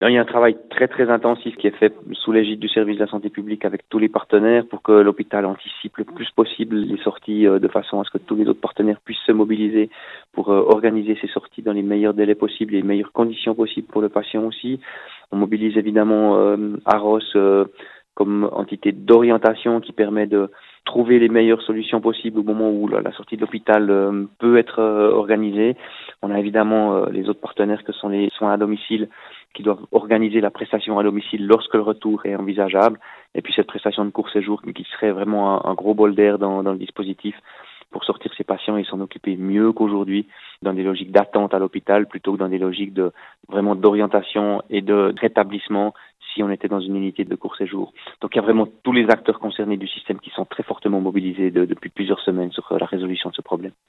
Il y a un travail très très intensif qui est fait sous l'égide du service de la santé publique avec tous les partenaires pour que l'hôpital anticipe le plus possible les sorties de façon à ce que tous les autres partenaires puissent se mobiliser pour organiser ces sorties dans les meilleurs délais possibles et les meilleures conditions possibles pour le patient aussi. On mobilise évidemment AROS comme entité d'orientation qui permet de trouver les meilleures solutions possibles au moment où la sortie de l'hôpital peut être organisée. On a évidemment les autres partenaires que sont les soins à domicile qui doivent organiser la prestation à domicile lorsque le retour est envisageable. Et puis cette prestation de court séjour qui serait vraiment un gros bol d'air dans le dispositif pour sortir ces patients et s'en occuper mieux qu'aujourd'hui dans des logiques d'attente à l'hôpital plutôt que dans des logiques de vraiment d'orientation et de rétablissement si on était dans une unité de court séjour. Donc il y a vraiment tous les acteurs concernés du système qui sont très fortement mobilisés depuis plusieurs semaines sur la résolution de ce problème.